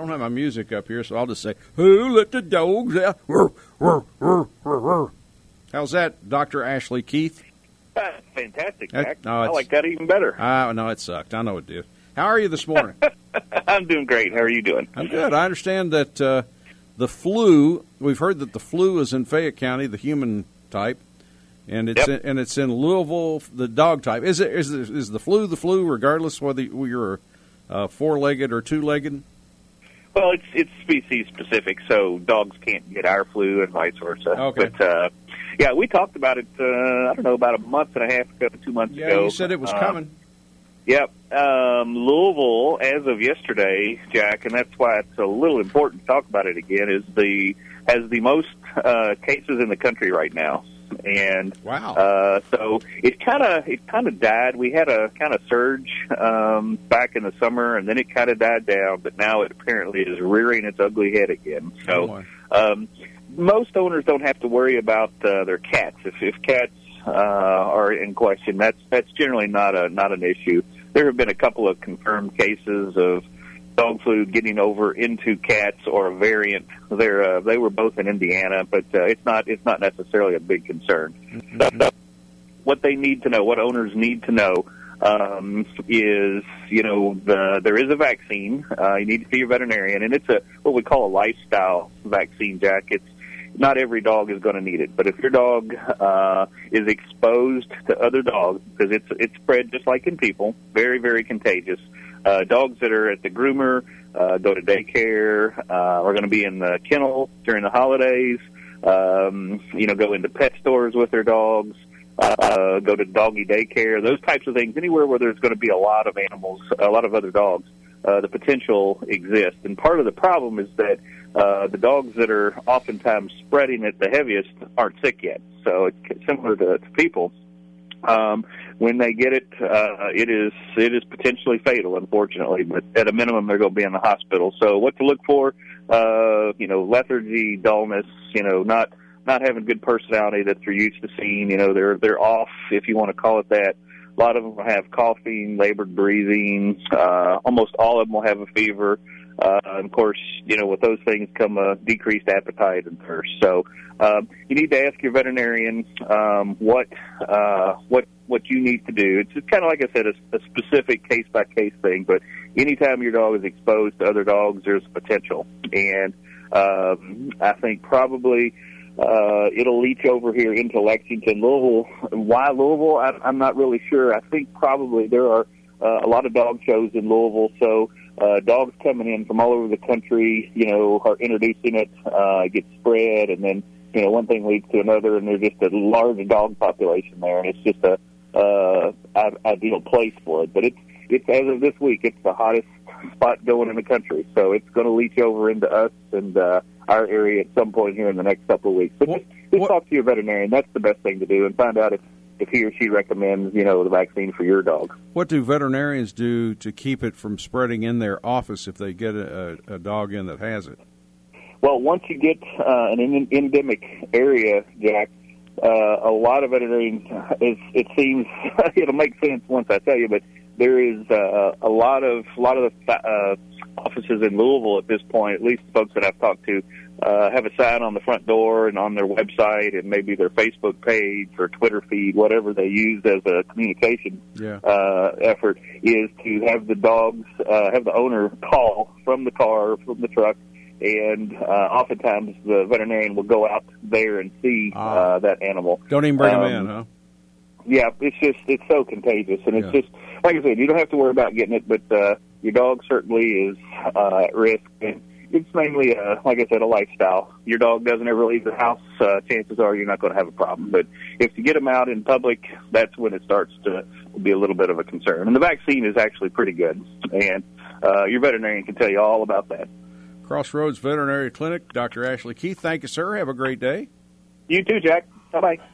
don't have my music up here, so I'll just say, "Who let the dogs out?" How's that, Dr. Ashley Keith? That's fantastic, Jack. No, I like that even better. No, it sucked. I know it did. How are you this morning? I'm doing great. How are you doing? I'm good. I understand that the flu, we've heard that the flu is in Fayette County, the human type, and it's in Louisville, the dog type. Is the flu regardless whether you're four-legged or two-legged? Well, it's species specific, so dogs can't get our flu and vice versa. Okay. But yeah, we talked about it. I don't know, about a month and a half ago, 2 months ago. Yeah, you said it was coming. Yep. Louisville, as of yesterday, Jack, and that's why it's a little important to talk about it again, has the most cases in the country right now. And wow. So it kind of died. We had a kind of surge back in the summer, and then it kind of died down. But now it apparently is rearing its ugly head again. So most owners don't have to worry about their cats. If cats are in question, that's generally not an issue. There have been a couple of confirmed cases of dog flu getting over into cats or a variant. They were both in Indiana, but it's not necessarily a big concern. Mm-hmm. What they need to know, what owners need to know, is there is a vaccine. You need to see your veterinarian, and it's what we call a lifestyle vaccine, Jack. It's not every dog is going to need it, but if your dog is exposed to other dogs, because it's spread just like in people, very, very contagious. Dogs that are at the groomer, go to daycare, are going to be in the kennel during the holidays, go into pet stores with their dogs, go to doggy daycare, those types of things. Anywhere where there's going to be a lot of animals, a lot of other dogs, the potential exists. And part of the problem is that the dogs that are oftentimes spreading it the heaviest aren't sick yet. So it's similar to people. When they get it, it is potentially fatal, unfortunately. But at a minimum, they're going to be in the hospital. So what to look for? Lethargy, dullness. Not having good personality that they're used to seeing. They're off, if you want to call it that. A lot of them will have coughing, labored breathing. Almost all of them will have a fever. Of course, with those things come a decreased appetite and thirst. So you need to ask your veterinarian what you need to do. It's just kind of, like I said, a specific case-by-case thing. But anytime your dog is exposed to other dogs, there's potential. And I think probably it'll leach over here into Lexington. Louisville. Why Louisville? I'm not really sure. I think probably there are a lot of dog shows in Louisville, so dogs coming in from all over the country, are introducing it, gets spread, and then, one thing leads to another, and there's just a large dog population there, and it's just a ideal place for it. But it's as of this week, it's the hottest spot going in the country, so it's going to leach over into us and our area at some point here in the next couple of weeks. But just talk to your veterinarian. That's the best thing to do, and find out if he or she recommends, the vaccine for your dog. What do veterinarians do to keep it from spreading in their office if they get a dog in that has it? Well, once you get an endemic area, Jack, a lot of veterinarians, it seems, it'll make sense once I tell you, but there is a lot of the offices in Louisville at this point, at least the folks that I've talked to, have a sign on the front door and on their website and maybe their Facebook page or Twitter feed, whatever they use as a communication effort, is to have the dogs, have the owner call from the car, from the truck, and oftentimes the veterinarian will go out there and see that animal. Don't even bring them in, huh? Yeah, it's so contagious, and it's just, like I said, you don't have to worry about getting it, but your dog certainly is at risk. And it's mainly, like I said, a lifestyle. Your dog doesn't ever leave the house, chances are you're not going to have a problem. But if you get them out in public, that's when it starts to be a little bit of a concern. And the vaccine is actually pretty good, and your veterinarian can tell you all about that. Crossroads Veterinary Clinic, Dr. Ashley Keith, thank you, sir. Have a great day. You too, Jack. Bye-bye.